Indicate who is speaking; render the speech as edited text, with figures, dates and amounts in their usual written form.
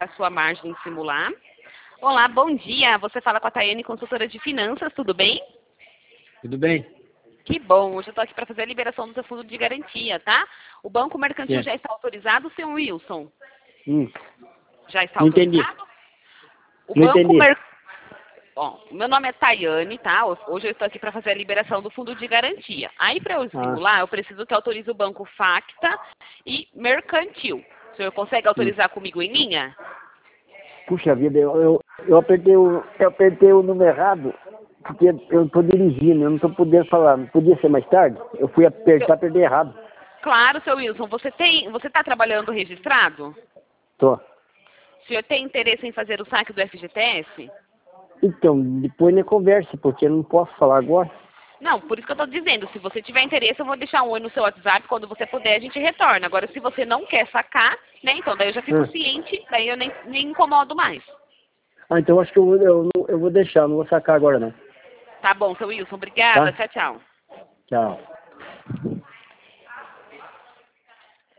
Speaker 1: sua margem simular. Olá, bom dia. Você fala com a Tayane, consultora de finanças, tudo bem?
Speaker 2: Tudo bem?
Speaker 1: Que bom, hoje eu estou aqui para fazer a liberação do seu fundo de garantia, tá? O Banco Mercantil
Speaker 2: Sim.
Speaker 1: já está autorizado, seu Wilson? Já está
Speaker 2: Não entendi.
Speaker 1: autorizado? O
Speaker 2: Não
Speaker 1: Banco
Speaker 2: entendi.
Speaker 1: Bom, meu nome é Tayane, tá? Hoje eu estou aqui para fazer a liberação do fundo de garantia. Aí, para eu simular, eu preciso que autorize o Banco Facta e Mercantil. O senhor consegue autorizar comigo em linha?
Speaker 2: Puxa vida, eu apertei o número errado, porque eu estou dirigindo, eu não estou podendo falar. Não podia ser mais tarde? Eu fui apertei errado.
Speaker 1: Claro, seu Wilson. Você está trabalhando registrado?
Speaker 2: Tô.
Speaker 1: O senhor tem interesse em fazer o saque do FGTS?
Speaker 2: Então, depois na conversa, porque eu não posso falar agora.
Speaker 1: Não, por isso que eu estou dizendo. Se você tiver interesse, eu vou deixar um oi no seu WhatsApp. Quando você puder, a gente retorna. Agora, se você não quer sacar, né? Então, daí eu já fico ciente, daí eu nem incomodo mais.
Speaker 2: Então acho que eu vou deixar, não vou sacar agora não.
Speaker 1: Tá bom, seu Wilson. Obrigada.
Speaker 2: Tá?
Speaker 1: Tchau, tchau.
Speaker 2: Tchau.